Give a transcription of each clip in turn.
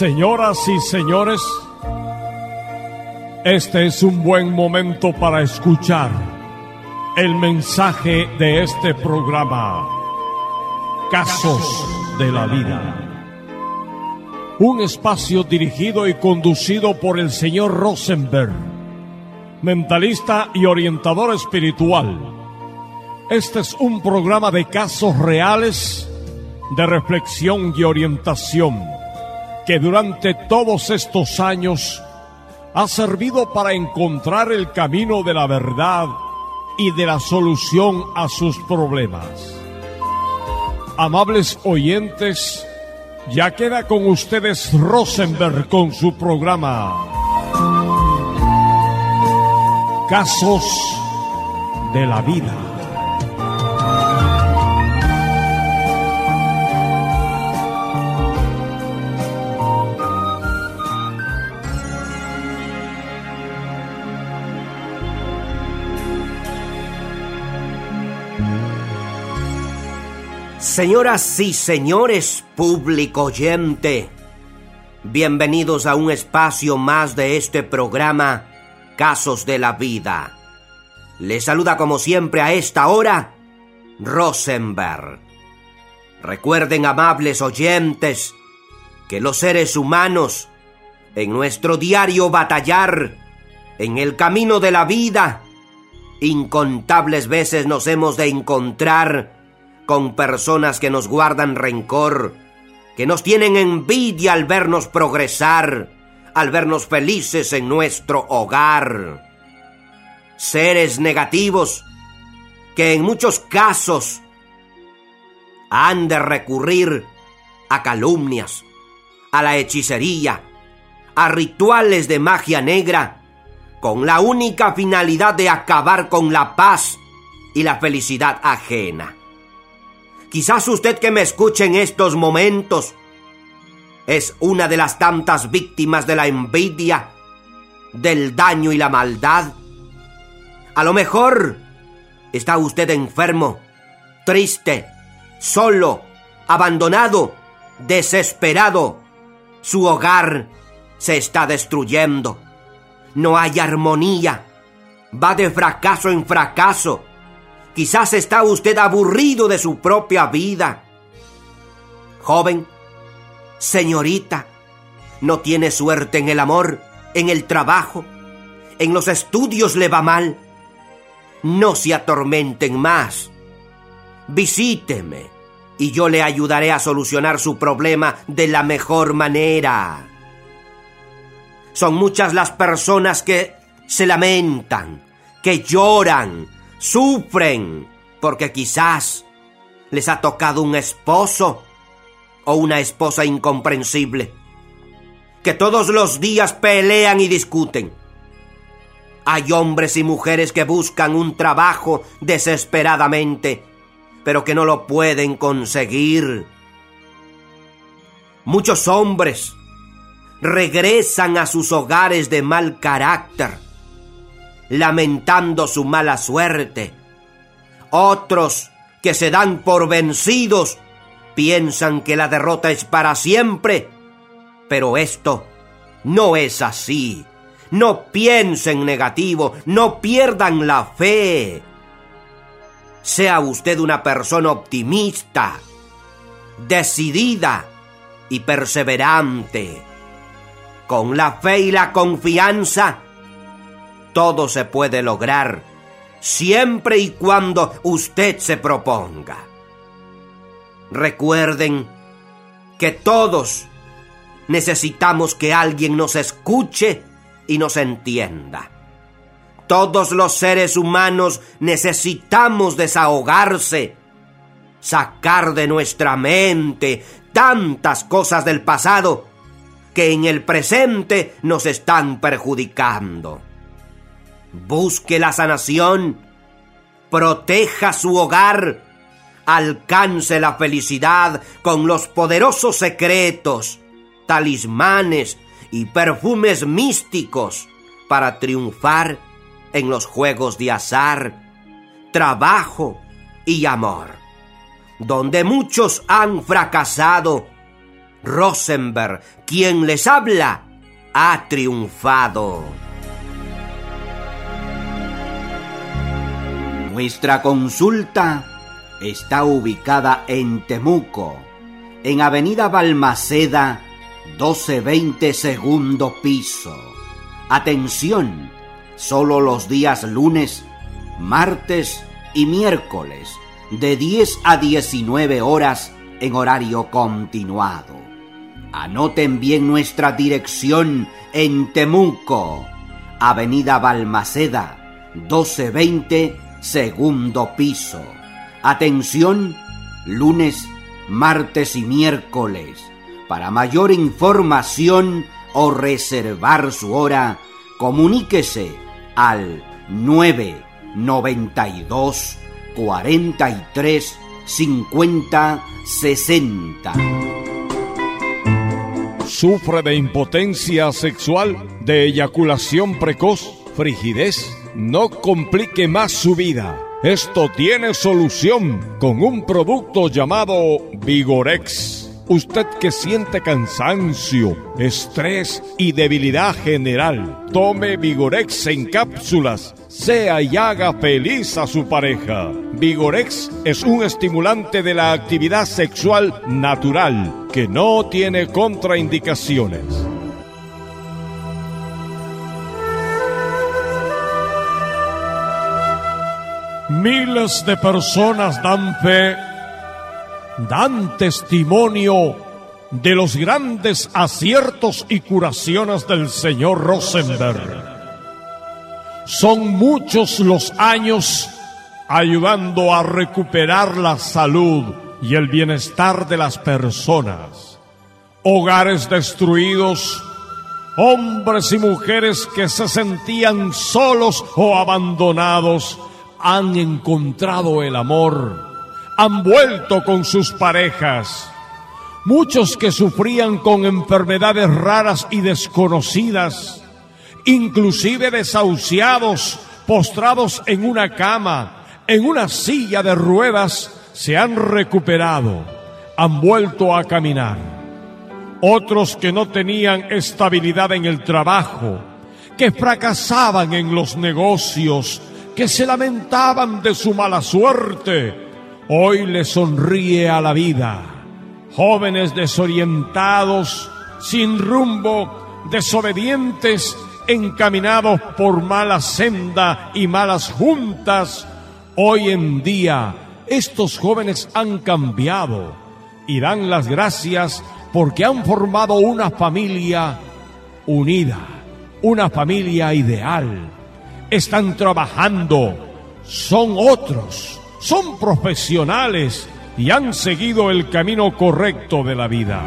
Señoras y señores, este es un buen momento para escuchar el mensaje de este programa, Casos de la Vida. Un espacio dirigido y conducido por el señor Rosenberg, mentalista y orientador espiritual. Este es un programa de casos reales, de reflexión y orientación, que durante todos estos años ha servido para encontrar el camino de la verdad y de la solución a sus problemas. Amables oyentes, ya queda con ustedes Rosenberg con su programa Casos de la Vida. Señoras y señores, público oyente, bienvenidos a un espacio más de este programa, Casos de la Vida. Les saluda como siempre a esta hora, Rosenberg. Recuerden, amables oyentes, que los seres humanos, en nuestro diario batallar, en el camino de la vida, incontables veces nos hemos de encontrar con personas que nos guardan rencor, que nos tienen envidia al vernos progresar, al vernos felices en nuestro hogar. Seres negativos que en muchos casos han de recurrir a calumnias, a la hechicería, a rituales de magia negra, con la única finalidad de acabar con la paz y la felicidad ajena. Quizás usted que me escuche en estos momentos es una de las tantas víctimas de la envidia, del daño y la maldad. A lo mejor está usted enfermo, triste, solo, abandonado, desesperado. Su hogar se está destruyendo. No hay armonía. Va de fracaso en fracaso. Quizás está usted aburrido de su propia vida. Joven, señorita, no tiene suerte en el amor, en el trabajo, en los estudios le va mal. No se atormenten más. Visíteme y yo le ayudaré a solucionar su problema de la mejor manera. Son muchas las personas que se lamentan, que lloran, sufren porque quizás les ha tocado un esposo o una esposa incomprensible, que todos los días pelean y discuten. Hay hombres y mujeres que buscan un trabajo desesperadamente, pero que no lo pueden conseguir. Muchos hombres regresan a sus hogares de mal carácter, lamentando su mala suerte. Otros que se dan por vencidos piensan que la derrota es para siempre, pero esto no es así. No piensen negativo, no pierdan la fe. Sea usted una persona optimista, decidida y perseverante. Con la fe y la confianza, todo se puede lograr, siempre y cuando usted se proponga. Recuerden que todos necesitamos que alguien nos escuche y nos entienda. Todos los seres humanos necesitamos desahogarse, sacar de nuestra mente tantas cosas del pasado que en el presente nos están perjudicando. Busque la sanación, proteja su hogar, alcance la felicidad con los poderosos secretos, talismanes y perfumes místicos para triunfar en los juegos de azar, trabajo y amor, donde muchos han fracasado Rosenberg, quien les habla, ha triunfado. Nuestra consulta está ubicada en Temuco, en Avenida Balmaceda, 1220, segundo piso. Atención, solo los días lunes, martes y miércoles, de 10 a 19 horas en horario continuado. Anoten bien nuestra dirección en Temuco, Avenida Balmaceda, 1220, segundo piso. Atención, lunes, martes y miércoles. Para mayor información o reservar su hora, comuníquese al 992 43 50 60. ¿Sufre de impotencia sexual, de eyaculación precoz, frigidez? No complique más su vida. Esto tiene solución con un producto llamado Vigorex. Usted que siente cansancio, estrés y debilidad general, tome Vigorex en cápsulas, sea y haga feliz a su pareja. Vigorex es un estimulante de la actividad sexual natural que no tiene contraindicaciones. Miles de personas dan fe, dan testimonio de los grandes aciertos y curaciones del señor Rosenberg. Son muchos los años ayudando a recuperar la salud y el bienestar de las personas. Hogares destruidos, hombres y mujeres que se sentían solos o abandonados, han encontrado el amor, han vuelto con sus parejas. Muchos que sufrían con enfermedades raras y desconocidas, inclusive desahuciados, postrados en una cama, en una silla de ruedas, se han recuperado, han vuelto a caminar. Otros que no tenían estabilidad en el trabajo, que fracasaban en los negocios, que se lamentaban de su mala suerte, hoy le sonríe a la vida. Jóvenes desorientados, sin rumbo, desobedientes, encaminados por mala senda y malas juntas, hoy en día estos jóvenes han cambiado y dan las gracias porque han formado una familia unida, una familia ideal. Están trabajando, son otros, son profesionales y han seguido el camino correcto de la vida.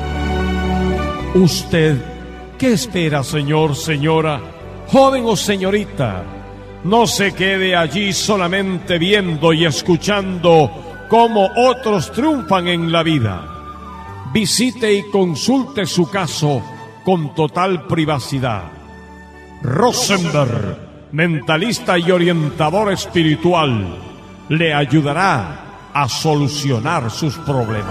¿Usted qué espera, señor, señora, joven o señorita? No se quede allí solamente viendo y escuchando cómo otros triunfan en la vida. Visite y consulte su caso con total privacidad. Rosenberg, mentalista y orientador espiritual, le ayudará a solucionar sus problemas.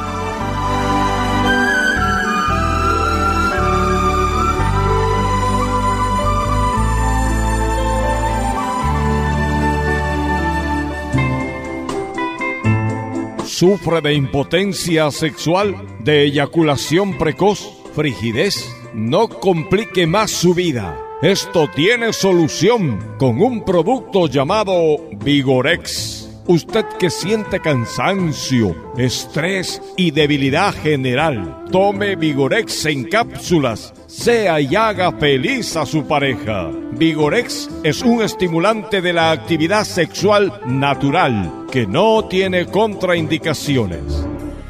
¿Sufre de impotencia sexual, de eyaculación precoz, frigidez? No complique más su vida. Esto tiene solución con un producto llamado Vigorex. Usted que siente cansancio, estrés y debilidad general, tome Vigorex en cápsulas, sea y haga feliz a su pareja. Vigorex es un estimulante de la actividad sexual natural que no tiene contraindicaciones.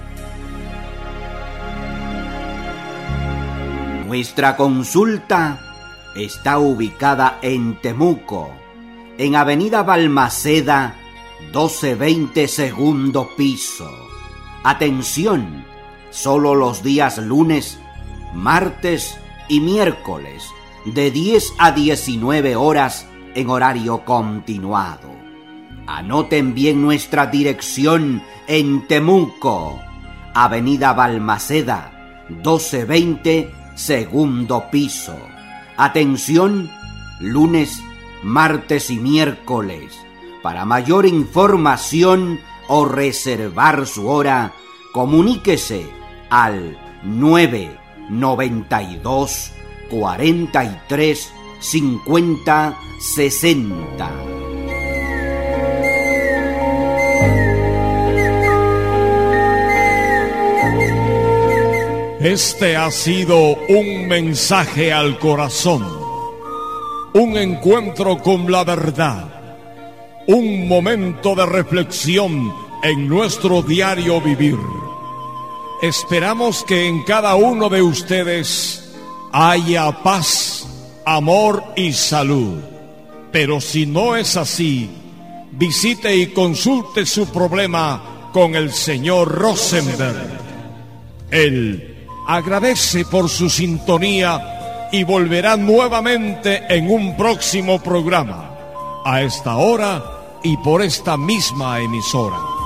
Nuestra consulta está ubicada en Temuco, en Avenida Balmaceda, 1220, segundo piso. Atención, solo los días lunes, martes y miércoles, de 10 a 19 horas en horario continuado. Anoten bien nuestra dirección en Temuco, Avenida Balmaceda, 1220, segundo piso. Atención, lunes, martes y miércoles. Para mayor información o reservar su hora, comuníquese al 992 43 50 60. Este ha sido un mensaje al corazón, un encuentro con la verdad, un momento de reflexión en nuestro diario vivir. Esperamos que en cada uno de ustedes haya paz, amor y salud. Pero si no es así, visite y consulte su problema con el señor Rosenberg. Él agradece por su sintonía y volverá nuevamente en un próximo programa, a esta hora y por esta misma emisora.